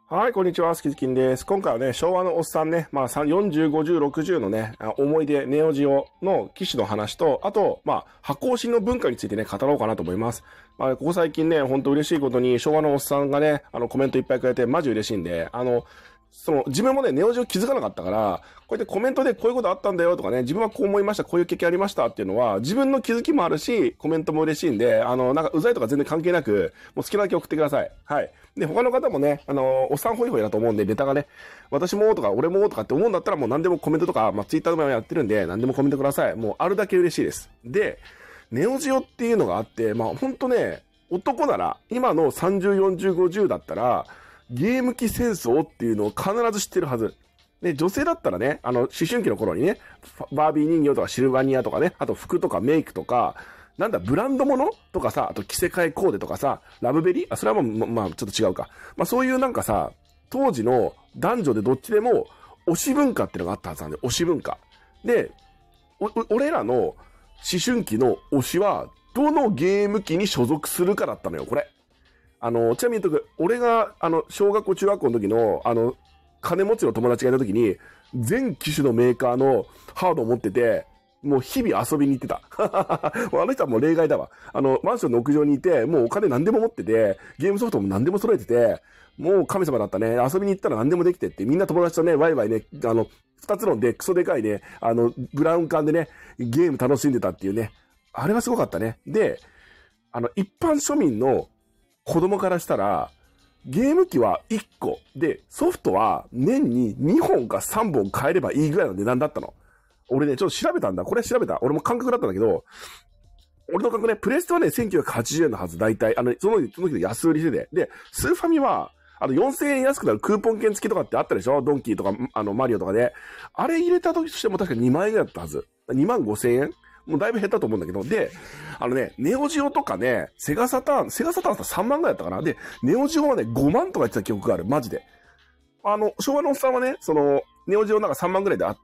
はい、こんにちは、スキズキンです。今回はね、昭和のおっさんね、40、50、60のね、思い出、ネオジオの機種の話と、あと、箱押しの文化についてね、語ろうかなと思います。ここ最近ね、ほんと嬉しいことに、昭和のおっさんがね、コメントいっぱいくれて、マジ嬉しいんで、自分もね、ネオジオ気づかなかったから、こうやってコメントでこういうことあったんだよとかね、自分はこう思いました、こういう経験ありましたっていうのは、自分の気づきもあるし、コメントも嬉しいんで、なんかうざいとか全然関係なく、もう好きなだけ送ってください。はい。で、他の方もね、おっさんホイホイだと思うんで、ネタがね、私もとか俺もとかって思うんだったらもう何でもコメントとか、ツイッターでもやってるんで、何でもコメントください。もうあるだけ嬉しいです。で、ネオジオっていうのがあって、ほんとね、男なら、今の30、40、50だったら、ゲーム機戦争っていうのを必ず知ってるはず。で、女性だったらね、思春期の頃にね、バービー人形とかシルバニアとかね、あと服とかメイクとか、なんだ、ブランド物とかさ、あと着せ替えコーデとかさ、ラブベリーそれはもう、ちょっと違うか。そういうなんかさ、当時の男女でどっちでも、推し文化っていうのがあったはずなんで、推し文化。で、俺らの思春期の推しは、どのゲーム機に所属するかだったのよ、これ。ちなみに言っとく、俺が、小学校、中学校の時の、金持ちの友達がいた時に、全機種のメーカーのハードを持ってて、もう日々遊びに行ってた。あの人はもう例外だわ。マンションの屋上にいて、もうお金何でも持ってて、ゲームソフトも何でも揃えてて、もう神様だったね。遊びに行ったら何でもできてって、みんな友達とね、ワイワイね、二つのでクソでかいね、ブラウン管でね、ゲーム楽しんでたっていうね。あれはすごかったね。で、一般庶民の子供からしたら、ゲーム機は1個で、ソフトは年に2本か3本買えればいいぐらいの値段だったの。俺ね、ちょっと調べたんだ。これ調べた。俺も感覚だったんだけど、俺の感覚ね、プレステはね、1980円のはず、大体。その時で安売りしてて。で、スーファミは、4000円安くなるクーポン券付きとかってあったでしょ、ドンキーとか、マリオとかで。あれ入れた時としても確か2万円ぐらいだったはず。2万5千円もうだいぶ減ったと思うんだけど。で、ネオジオとかね、セガサターンさ3万ぐらいだったかな。で、ネオジオはね、5万とか言ってた記憶がある。マジで。昭和のおっさんはね、ネオジオなんか3万ぐらいであって、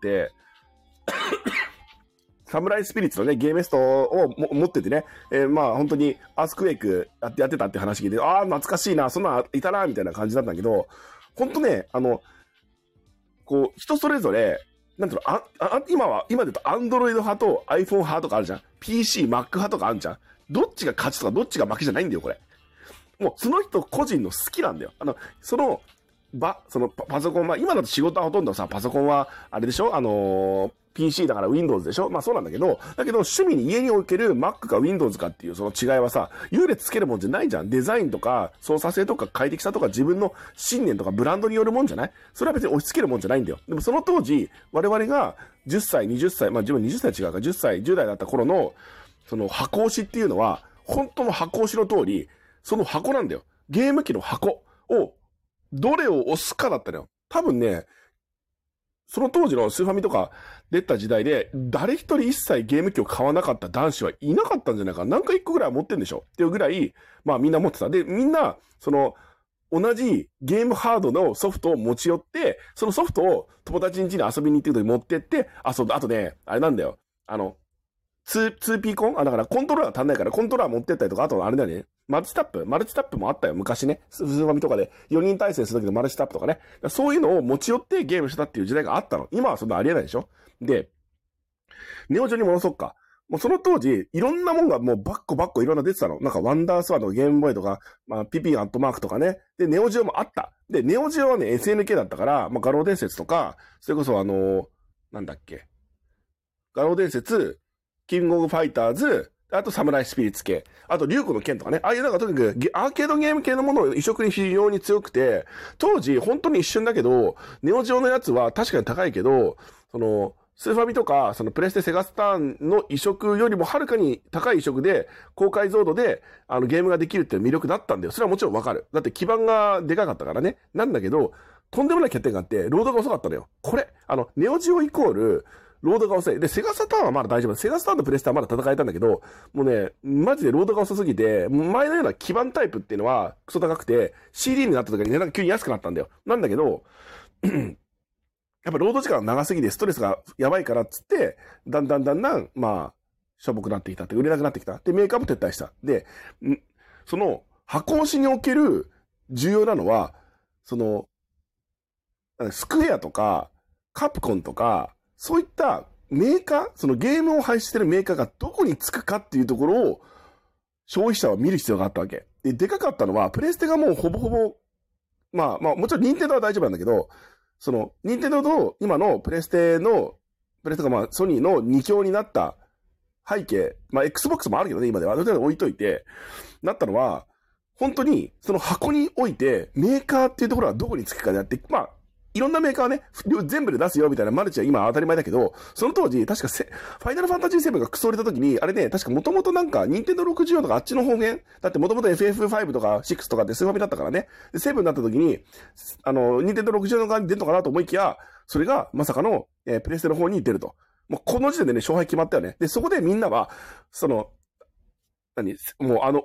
サムライスピリッツのね、ゲーメストを持っててね、本当にアースクエイクやってたって話聞いて、懐かしいな、そんないたな、みたいな感じだったんだけど、本当ね、こう、人それぞれ、なんていうの、今で言うと Android 派と iPhone 派とかあるじゃん。PC、Mac 派とかあるじゃん。どっちが勝ちとかどっちが負けじゃないんだよ、これ。もう、その人個人の好きなんだよ。そのパソコン、今だと仕事はほとんどさ、パソコンは、あれでしょPC だから Windows でしょそうなんだけど、趣味に家における Mac か Windows かっていうその違いはさ、優劣つけるもんじゃないじゃん。デザインとか操作性とか快適さとか自分の信念とかブランドによるもんじゃない？それは別に押し付けるもんじゃないんだよ。でもその当時、我々が10歳、20歳、自分20歳違うか、10歳、10代だった頃の、その箱押しっていうのは、本当の箱押しの通り、その箱なんだよ。ゲーム機の箱を、どれを押すかだったのよ。多分ね、その当時のスーファミとか出た時代で、誰一人一切ゲーム機を買わなかった男子はいなかったんじゃないかな。なんか一個ぐらいは持ってんでしょっていうぐらい、みんな持ってた。で、みんな、同じゲームハードのソフトを持ち寄って、そのソフトを友達ん家に遊びに行ってる時に持ってって、あとね、あれなんだよ。2P コンだからコントローラー足んないからコントローラー持ってったりとか、あとあれだよね。マルチタップもあったよ、昔ね。スーファミとかで4人対戦する時のマルチタップとかね。そういうのを持ち寄ってゲームしたっていう時代があったの。今はそんなありえないでしょ。で、ネオジオに戻そうか。もうその当時、いろんなもんがもうバッコいろんな出てたの。なんかワンダースワードとかゲームボーイとか、ピピアットマークとかね。で、ネオジオもあった。で、ネオジオはね、SNK だったから、画廊伝説とか、それこそなんだっけ。画廊伝説、キングオブファイターズ、あとサムライスピリッツ系。あと、竜子の剣とかね。ああいうなんかとにかく、アーケードゲーム系のものを移植に非常に強くて、当時、本当に一瞬だけど、ネオジオのやつは確かに高いけど、スーファミとか、プレステセガスターンの移植よりもはるかに高い移植で、高解像度で、ゲームができるっていう魅力だったんだよ。それはもちろんわかる。だって基盤がでかかったからね。なんだけど、とんでもない欠点があって、ロードが遅かったのよ。これ、ネオジオイコール、ロードが遅い。で、セガサターンはまだ大丈夫。セガサターンとプレステはまだ戦えたんだけど、もうね、マジでロードが遅すぎて、前のような基盤タイプっていうのはクソ高くて、CD になった時に値段が急に安くなったんだよ。なんだけど、やっぱロード時間が長すぎてストレスがやばいからっつって、だんだん、しょぼくなってきたって、売れなくなってきた。で、メーカーも撤退した。で、箱押しにおける重要なのは、 スクエアとか、カプコンとか、そういったメーカー、そのゲームを配信してるメーカーがどこにつくかっていうところを、消費者は見る必要があったわけ。でかかったのは、プレステがもうほぼほぼ、まあ、もちろん任天堂は大丈夫なんだけど、その、任天堂と今のプレステがまあ、ソニーの2強になった背景、まあ、Xbox もあるけどね、今では。とりあえず置いといて、なったのは、本当に、その箱において、メーカーっていうところはどこにつくかであって、まあ、いろんなメーカーはね、全部で出すよみたいなマルチは今当たり前だけど、その当時、確かファイナルファンタジー7がクソ売れた時に、あれね、確かもともとなんか、ニンテンドー64とかあっちの方言だってもともと FF5 とか6とかってスーファミだったからね。で、7になった時に、ニンテンドー64の側に出るのかなと思いきや、それがまさかの、プレステの方に出ると。もうこの時点でね、勝敗決まったよね。で、そこでみんなは、もう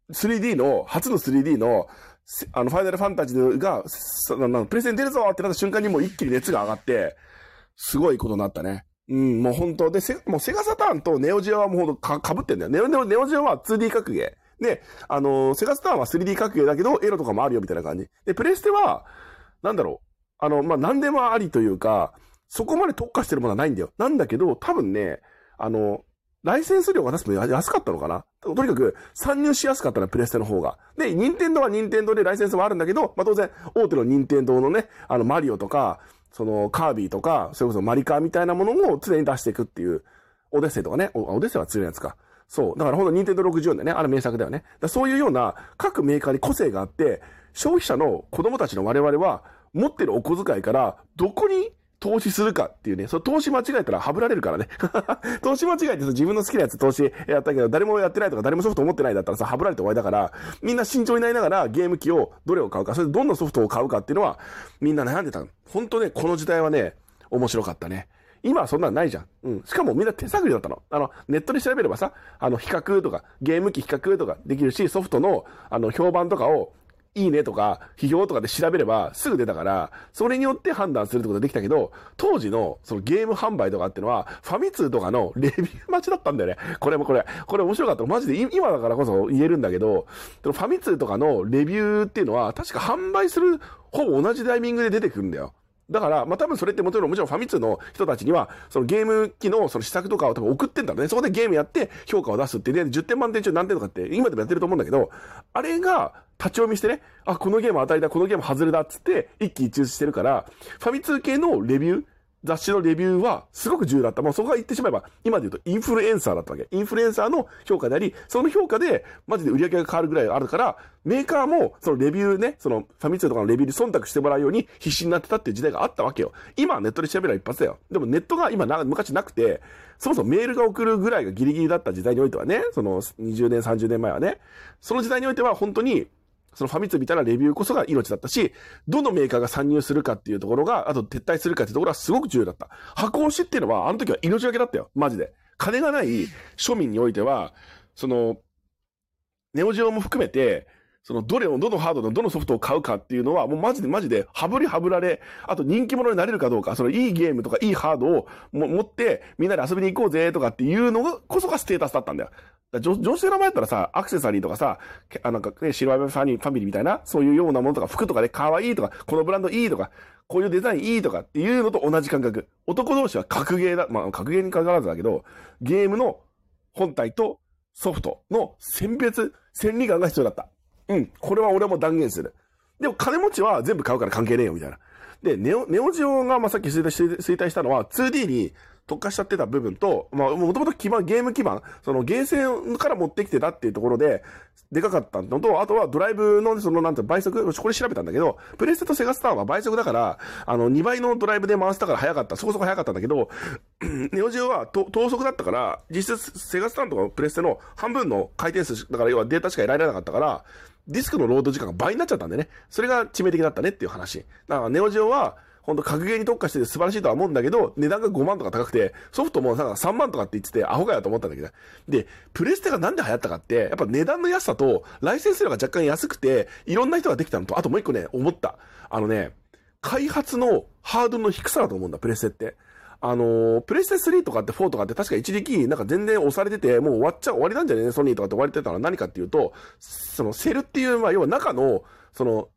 3D の、初の 3D の、ファイナルファンタジーが、プレステに出るぞってなった瞬間にもう一気に熱が上がって、すごいことになったね。もう本当で、もうセガサターンとネオジオはもうほんと被ってんだよ。ネオジオは 2D 格ゲー。で、セガサターンは 3D 格ゲーだけど、エロとかもあるよみたいな感じ。で、プレステは、なんだろう。まあ、何でもありというか、そこまで特化してるものはないんだよ。なんだけど、多分ね、ライセンス料が出すの安かったのかなとにかく参入しやすかったのはプレステの方が。で、任天堂は任天堂でライセンスもあるんだけど、まあ当然、大手の任天堂のね、マリオとか、そのカービィとか、それこそマリカーみたいなものを常に出していくっていう、オデッセイとかね、オデッセイは強いやつか。そう。だからほんと任天堂64でね、名作だよね。そういうような各メーカーに個性があって、消費者の子供たちの我々は、持ってるお小遣いからどこに投資するかっていうね、その投資間違えたらハブられるからね。投資間違えて自分の好きなやつ投資やったけど、誰もやってないとか誰もソフト持ってないだったらさ、ハブられて終わりだから、みんな慎重になりながらゲーム機をどれを買うか、それでどんなソフトを買うかっていうのは、みんな悩んでた。本当ね、この時代はね、面白かったね。今はそんなのないじゃん。しかもみんな手探りだったの。ネットで調べればさ、比較とか、ゲーム機比較とかできるし、ソフトの、評判とかを、いいねとか、批評とかで調べればすぐ出たから、それによって判断するってことができたけど、当時のそのゲーム販売とかっていうのは、ファミ通とかのレビュー待ちだったんだよね。これ面白かった。マジで今だからこそ言えるんだけど、ファミ通とかのレビューっていうのは、確か販売するほぼ同じタイミングで出てくるんだよ。だから、まあ、多分それってもちろんファミ通の人たちには、そのゲーム機のその試作とかを多分送ってんだろうね。そこでゲームやって評価を出すってで、10点満点中何点とかって今でもやってると思うんだけど、あれが立ち読みしてね、あ、このゲーム当たりだ、このゲーム外れだっつって一喜一憂してるから、ファミ通系のレビュー、雑誌のレビューはすごく重要だった。もうそこが言ってしまえば、今で言うとインフルエンサーだったわけ。インフルエンサーの評価であり、その評価でマジで売り上げが変わるぐらいあるから、メーカーもそのレビューね、そのファミ通とかのレビューに忖度してもらうように必死になってたっていう時代があったわけよ。今はネットで調べれば一発だよ。でもネットが昔なくて、そもそもメールが送るぐらいがギリギリだった時代においてはね、その20年、30年前はね、その時代においては本当に、そのファミ通みたいなレビューこそが命だったし、どのメーカーが参入するかっていうところが、あと撤退するかっていうところはすごく重要だった。箱推しっていうのは、あの時は命がけだったよ。マジで。金がない庶民においては、その、ネオジオも含めて、その、どのハードのどのソフトを買うかっていうのは、もうマジで、ハブられ、あと人気者になれるかどうか、そのいいゲームとかいいハードを持って、みんなで遊びに行こうぜとかっていうのが、こそがステータスだったんだよ。女性の前だったらさ、アクセサリーとかさ、なんかね、シルバーファミリーみたいな、そういうようなものとか、服とかで可愛いとか、このブランドいいとか、こういうデザインいいとかっていうのと同じ感覚。男同士は格ゲーだ、まあ格ゲーに関わらずだけど、ゲームの本体とソフトの選離感が必要だった。これは俺も断言する。でも金持ちは全部買うから関係ねえよ、みたいな。で、ネオジオが、まあ、さっき衰退したのは 2D に特化しちゃってた部分と、まあ、もともとゲーム基盤、そのゲーセンから持ってきてたっていうところで、でかかったのと、あとはドライブの、そのなんて倍速、これ調べたんだけど、プレステとセガスターンは倍速だから、2倍のドライブで回したから早かった。そこそこ早かったんだけど、ネオジオは等速だったから、実質セガスターンとかプレステの半分の回転数、だから要はデータしか得られなかったから、ディスクのロード時間が倍になっちゃったんでね。それが致命的だったねっていう話。だからネオジオは、本当格ゲーに特化してて素晴らしいとは思うんだけど、値段が5万とか高くて、ソフトもなんか3万とかって言ってて、アホかよと思ったんだけど。で、プレステがなんで流行ったかって、やっぱ値段の安さと、ライセンス料が若干安くて、いろんな人ができたのと、あともう一個ね、思った。開発のハードルの低さだと思うんだ、プレステって。プレステ3とかって4とかって確か一時期なんか全然押されてて、もう終わりなんじゃねえソニーとかって終わりてたのは何かっていうと、そのセルっていう、まあ要は中の、その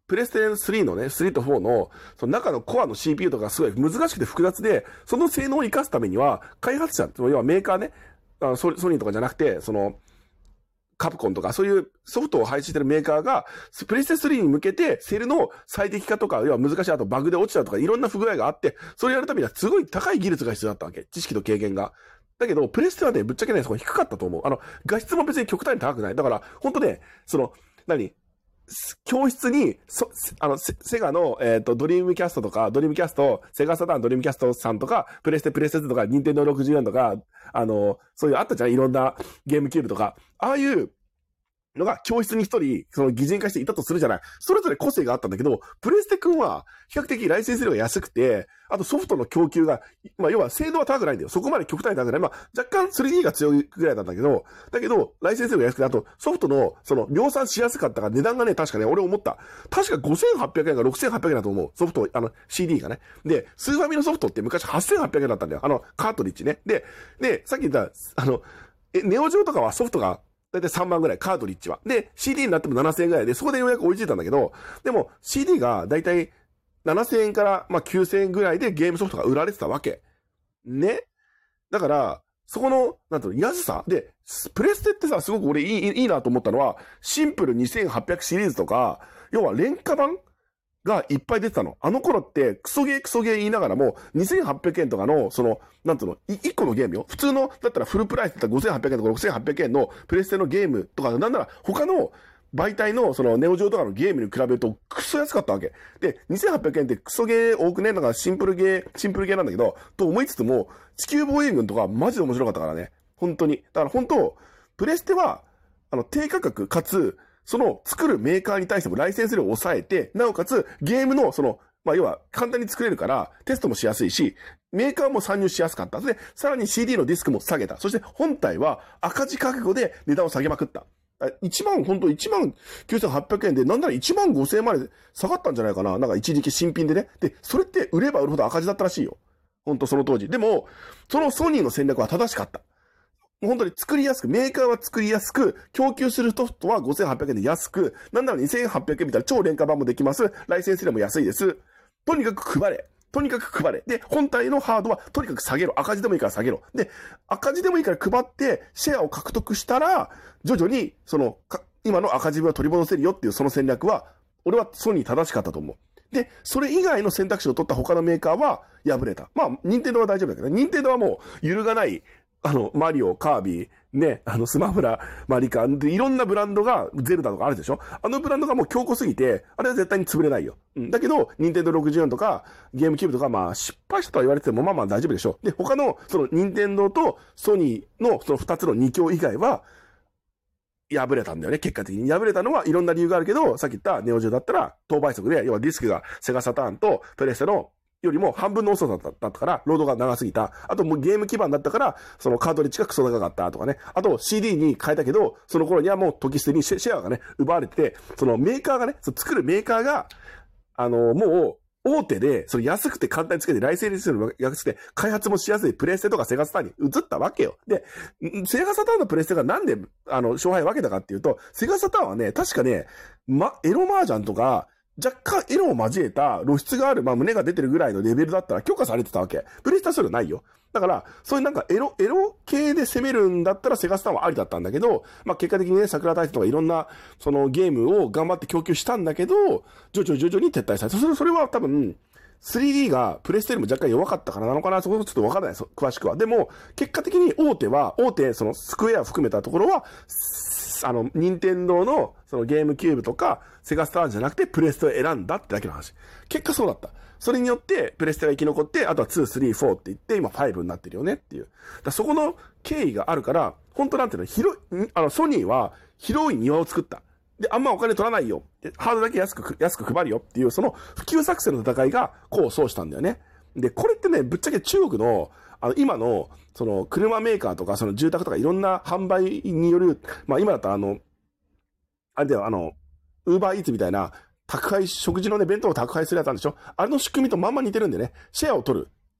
プレステ3のね、3と4の、その中のコアの CPU とかすごい難しくて複雑で、その性能を活かすためには、開発者、要はメーカーね、ソニーとかじゃなくて、その、カプコンとか、そういうソフトを配信してるメーカーが、プレステ3に向けて、セルの最適化とか、要は難しい、あとバグで落ちたとか、いろんな不具合があって、それやるためにはすごい高い技術が必要だったわけ。知識と経験が。だけど、プレステはね、ぶっちゃけね、そこ低かったと思う。画質も別に極端に高くない。だから、ほんとね、その、教室に、セガの、ドリームキャストとか、ドリームキャスト、セガサターンドリームキャストさんとか、プレステ2とか、ニンテンドー64とか、そういうあったじゃん、いろんなゲームキューブとか。ああいうのが教室に一人、その擬人化していたとするじゃない。それぞれ個性があったんだけど、プレステ君は比較的ライセンス料が安くて、あとソフトの供給が、まあ要は精度は高くないんだよ。そこまで極端に高くない。まあ若干 3D が強いぐらいなんだけど、ライセンス料が安くて、あとソフトのその量産しやすかったから値段がね、確かね、俺思った。確か5800円か6800円だと思う。ソフト、CD がね。で、スーファミのソフトって昔8800円だったんだよ。カートリッジね。で、さっき言った、ネオジオとかはソフトが、だいたい3万ぐらい、カートリッジは。で、CD になっても7000円ぐらいで、そこでようやく追いついたんだけど、でも CD がだいたい7000円から、まあ、9000円ぐらいでゲームソフトが売られてたわけ。ね。だから、そこの、なんていうの、安さで、プレステってさ、すごく俺いいなと思ったのは、シンプル2800シリーズとか、要は廉価版がいっぱい出てたの。あの頃って、クソゲー言いながらも、2800円とかの、その、なんていうの、1個のゲームよ。普通の、だったらフルプライスだったら5800円とか6800円のプレステのゲームとか、なんなら他の媒体の、その、ネオジオとかのゲームに比べると、クソ安かったわけ。で、2800円ってクソゲー多くね、だからシンプルゲーなんだけど、と思いつつも、地球防衛軍とかマジで面白かったからね。本当に。だから本当、プレステは、低価格かつ、その作るメーカーに対してもライセンス料を抑えて、なおかつゲームのその、まあ要は簡単に作れるからテストもしやすいし、メーカーも参入しやすかった。で、さらに CD のディスクも下げた。そして本体は赤字覚悟で値段を下げまくった。本当19800円で、なんなら15000円まで下がったんじゃないかな。なんか一時期新品でね。で、それって売れば売るほど赤字だったらしいよ。本当その当時。でも、そのソニーの戦略は正しかった。本当に作りやすく、メーカーは作りやすく、供給するソフトは5800円で安く、なんなら2800円みたいな超廉価版もできます。ライセンス料も安いです。とにかく配れ。で、本体のハードはとにかく下げろ。赤字でもいいから下げろ。で、赤字でもいいから配って、シェアを獲得したら、徐々に、今の赤字分を取り戻せるよっていうその戦略は、俺はソニー正しかったと思う。で、それ以外の選択肢を取った他のメーカーは敗れた。まあ、任天堂は大丈夫だけどね。任天堂はもう揺るがない、マリオ、カービィ、ね、スマブラ、マリカンで、いろんなブランドが、ゼルダとかあるでしょ。あのブランドがもう強固すぎて、あれは絶対に潰れないよ。だけど、ニンテンドー64とか、ゲームキューブとか、まあ、失敗したとは言われてても、まあまあ大丈夫でしょ。で、他の、その、ニンテンドーとソニーの、その二つの二強以外は、敗れたんだよね、結果的に。敗れたのはいろんな理由があるけど、さっき言ったネオジオだったら、等倍速で、要はディスクがセガサターンとプレステのよりも半分の遅さだったから、ロードが長すぎた。あともうゲーム基盤だったから、そのカートリッジがクソ高かったとかね。あと CD に変えたけど、その頃にはもう時捨てにシェアがね、奪われてて、そのメーカーがね、作るメーカーが、もう、大手で、それ安くて簡単につけて、ライセンス料安くて、開発もしやすいプレステとかセガサターンに移ったわけよ。で、セガサターンのプレステがなんで、勝敗分けたかっていうと、セガサターンはね、確かね、エロ麻雀とか、若干エロを交えた露出がある、まあ胸が出てるぐらいのレベルだったら許可されてたわけ。プレステはそれないよ。だから、そういうなんかエロ系で攻めるんだったらセガサターンはありだったんだけど、まあ結果的にね、桜大戦とかいろんな、そのゲームを頑張って供給したんだけど、徐々に撤退された。それは多分、3D がプレステよりも若干弱かったからなのかな、そこちょっとわからない、詳しくは。でも、結果的に大手、そのスクエアを含めたところは、任天堂のそのゲームキューブとか、セガスターンじゃなくてプレステを選んだってだけの話。結果そうだった。それによって、プレステが生き残って、あとは2、3、4って言って、今5になってるよねっていう。そこの経緯があるから、本当なんていうの、ソニーは広い庭を作った。で、あんまお金取らないよ。で、ハードだけ安く配るよっていう、その普及作戦の戦いが功を奏したんだよね。で、これってね、ぶっちゃけ中国の、今の、その、車メーカーとか、その住宅とかいろんな販売による、まあ今だったらあれだよ、ウーバーイーツみたいな、食事のね、弁当を宅配するやつなんでしょ。あれの仕組みとまんま似てるんでね、シェアを取る。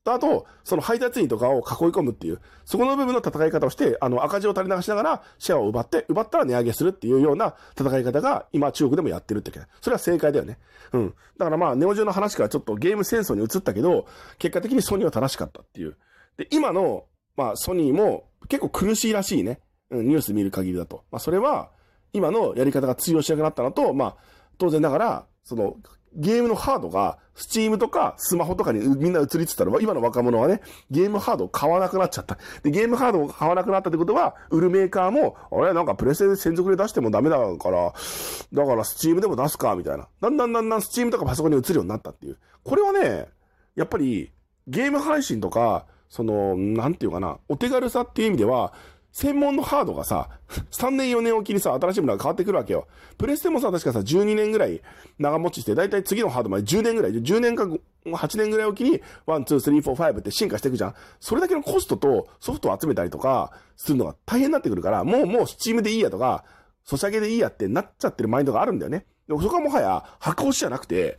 あと、その配達員とかを囲い込むっていう、そこの部分の戦い方をして、赤字を垂れ流しながらシェアを奪ったら値上げするっていうような戦い方が今中国でもやってるってけど、それは正解だよね。うん。だからまあ、ネオジオの話からちょっとゲーム戦争に移ったけど、結果的にソニーは正しかったっていう。で、今の、まあ、ソニーも結構苦しいらしいね。うん、ニュース見る限りだと。まあ、それは、今のやり方が通用しなくなったのと、まあ、当然ながら、ゲームのハードが、スチームとかスマホとかにみんな移りつつたら、今の若者はね、ゲームハードを買わなくなっちゃった。で、ゲームハードを買わなくなったってことは、売るメーカーも、あれ、なんかプレステで専属で出してもダメだから、だからスチームでも出すか、みたいな。だんだんスチームとかパソコンに移るようになったっていう。これはね、やっぱり、ゲーム配信とか、なんていうかな、お手軽さっていう意味では、専門のハードがさ、3年4年おきにさ、新しいものが変わってくるわけよ。プレステもさ、確かさ、12年ぐらい長持ちして、だいたい次のハードまで10年ぐらい、10年か8年ぐらいおきに、1、2、3、4、5って進化していくじゃん。それだけのコストとソフトを集めたりとか、するのが大変になってくるから、もうスチームでいいやとか、ソシャゲでいいやってなっちゃってるマインドがあるんだよね。でもそこはもはや、箱押しじゃなくて、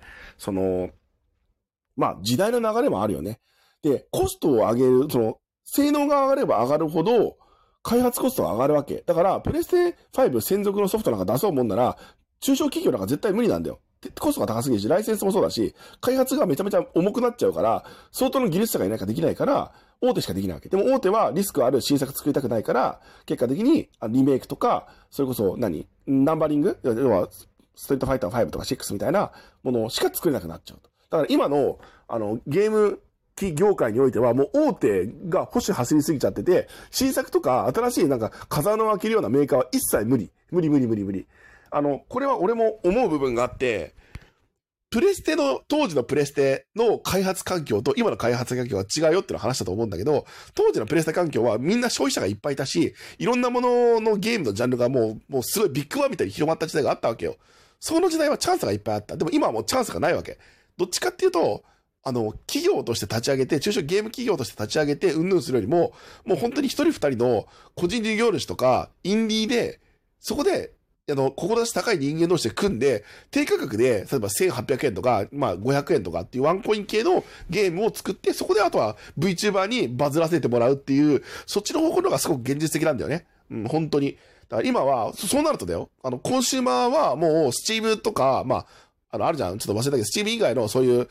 まあ、時代の流れもあるよね。で、コストを上げる、性能が上がれば上がるほど、開発コストが上がるわけ。だから、プレステ5専属のソフトなんか出そうもんなら、中小企業なんか絶対無理なんだよ。コストが高すぎるし、ライセンスもそうだし、開発がめちゃめちゃ重くなっちゃうから、相当の技術者がいないかできないから、大手しかできないわけ。でも大手はリスクある新作作りたくないから、結果的にリメイクとか、それこそナンバリング要は、ストリートファイター5とか6みたいなものしか作れなくなっちゃうと。だから今の、ゲーム、業界においてはもう大手が保守走りすぎちゃってて、新作とか新しいなんか風穴を開けるようなメーカーは一切無理。無理。これは俺も思う部分があって、当時のプレステの開発環境と今の開発環境は違うよっていうの話だと思うんだけど、当時のプレステ環境はみんな消費者がいっぱいいたし、いろんなもののゲームのジャンルがもうすごいビッグワンみたいに広まった時代があったわけよ。その時代はチャンスがいっぱいあった。でも今はもうチャンスがないわけ。どっちかっていうと、企業として立ち上げて、中小ゲーム企業として立ち上げて、うんぬんするよりも、もう本当に一人二人の個人事業主とか、インディーで、そこで、志高い人間同士で組んで、低価格で、例えば1800円とか、まあ500円とかっていうワンコイン系のゲームを作って、そこであとは VTuber にバズらせてもらうっていう、そっちの方向の方がすごく現実的なんだよね。うん、本当に。だから今は、そうなるとだよ。コンシューマーはもう、スチームとか、まあ、あるじゃん。ちょっと忘れたけど、スチーム以外のそういう、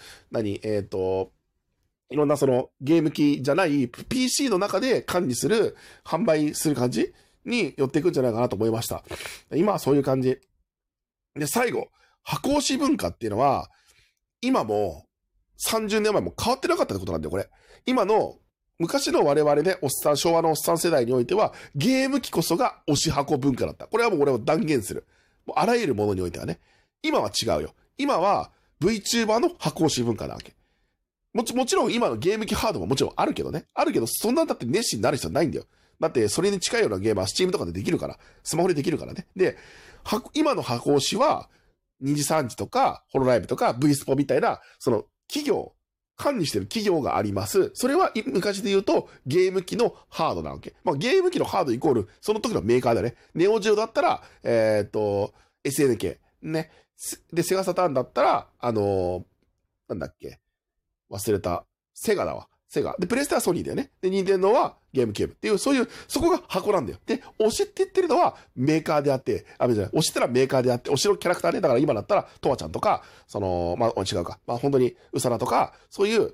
いろんなゲーム機じゃない PC の中で管理する、販売する感じに寄っていくんじゃないかなと思いました。今はそういう感じ。で、最後、箱押し文化っていうのは、今も30年前も変わってなかったってことなんだよ、これ。今の、昔の我々で昭和のおっさん世代においては、ゲーム機こそが押し箱文化だった。これはもう俺を断言する。もうあらゆるものにおいてはね。今は違うよ。今は VTuber の箱押し文化なわけ。もちろん今のゲーム機ハードももちろんあるけどね。あるけど、そんなんだって熱心になる必要ないんだよ。だって、それに近いようなゲームは Steam とかでできるから。スマホでできるからね。で、今の箱押しは、2次3次とか、ホロライブとか、V スポみたいな、管理してる企業があります。それは昔で言うと、ゲーム機のハードなわけ。まあ、ゲーム機のハードイコール、その時のメーカーだね。ネオジオだったら、SNK。ね。で、セガサターンだったら、なんだっけ。忘れた。セガだわ。セガ。で、プレステはソニーだよね。で、ニンテンドーはゲームキューブっていう、そこが箱なんだよ。で、推しって言ってるのはメーカーであって、推しってのはメーカーであって、推しのキャラクターね。だから今だったら、トワちゃんとか、まあ、違うか。まあ、本当に、ウサラとか、そういう、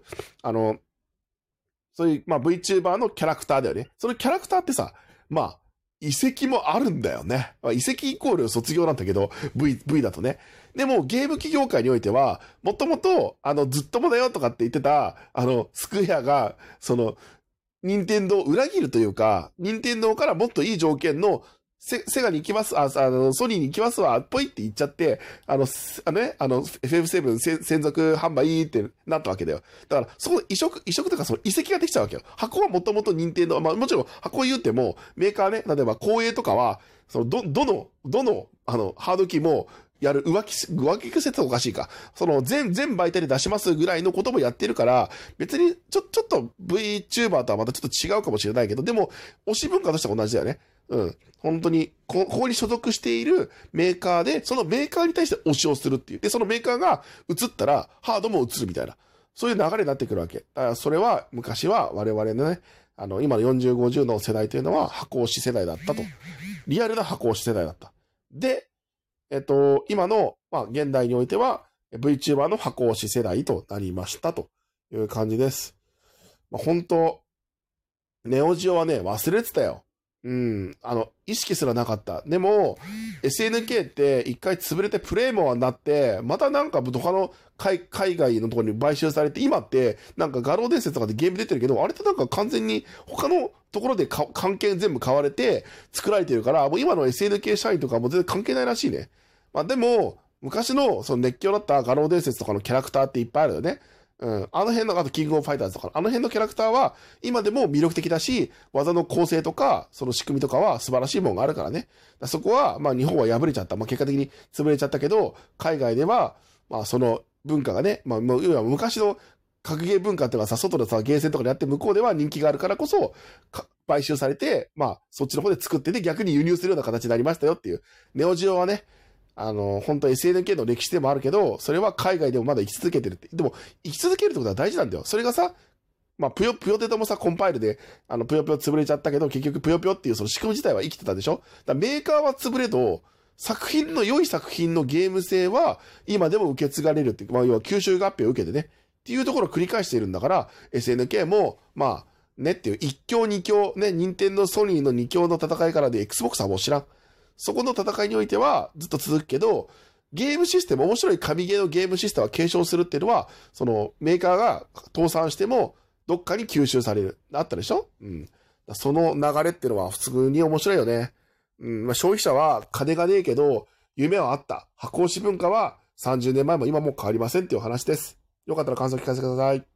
まあ、VTuber のキャラクターだよね。そのキャラクターってさ、まあ、遺跡もあるんだよね。遺跡イコール卒業なんだけど、V だとね。でも、ゲーム企業界においては、もともと、ずっともだよとかって言ってた、スクエアが、任天堂を裏切るというか、任天堂からもっといい条件の、セガに行きます、ソニーに行きますわ、ぽいって言っちゃって、FF7 専属販売ってなったわけだよ。だから、そこで移植とか遺跡ができちゃうわけよ。箱はもともと任天堂、まあもちろん箱言うても、メーカーね、例えば光栄とかは、どの、ハードキーも、浮気癖っておかしいか。全媒体で出しますぐらいのこともやってるから、別に、ちょっと VTuber とはまたちょっと違うかもしれないけど、でも、推し文化としては同じだよね。うん。本当に、ここに所属しているメーカーで、そのメーカーに対して推しをするっていう。で、そのメーカーが映ったら、ハードも映るみたいな。 そういう流れになってくるわけ。だからそれは昔は我々のね、今の40、50の世代というのは箱推し世代だったと。リアルな箱推し世代だった。で、今の、現代においては VTuber の箱推し世代となりましたという感じです。本当ネオジオはね、忘れてたよ。意識すらなかった。でも、SNK って一回潰れてプレイモアになって、またなんか他の海外のところに買収されて、今ってなんか画廊伝説とかでゲーム出てるけど、あれってなんか完全に他のところで関係全部買われて作られてるから、もう今の SNK 社員とかも全然関係ないらしいね。でも、昔のその熱狂だった画廊伝説とかのキャラクターっていっぱいあるよね。あの辺の、あとキングオブファイターズとか、あの辺のキャラクターは、今でも魅力的だし、技の構成とか、その仕組みとかは素晴らしいものがあるからね。そこは、日本は破れちゃった。結果的に潰れちゃったけど、海外では、その文化がね、要は昔の格ゲー文化っていうのはさ、外でさ、ゲーセンとかでやって向こうでは人気があるからこそ、買収されて、そっちの方で作ってて逆に輸入するような形になりましたよっていう。ネオジオはね、本当 SNK の歴史でもあるけど、それは海外でもまだ生き続けてるって。でも、生き続けるってことは大事なんだよ。それがさ、ぷよテトもさ、コンパイルで、ぷよ潰れちゃったけど、結局ぷよっていうその仕組み自体は生きてたでしょ。だからメーカーは潰れど、良い作品のゲーム性は、今でも受け継がれるっていう、要は吸収合併を受けてね、っていうところを繰り返しているんだから、SNK も、ねっていう、一強二強、ね、任天堂ソニーの二強の戦いからで、Xbox はもう知らん。そこの戦いにおいてはずっと続くけど、ゲームシステム、面白い神ゲーのゲームシステムは継承するっていうのは、そのメーカーが倒産しても、どっかに吸収される。あったでしょ？その流れっていうのは普通に面白いよね。消費者は金がねえけど、夢はあった。箱推し文化は30年前も今も変わりませんっていう話です。よかったら感想聞かせてください。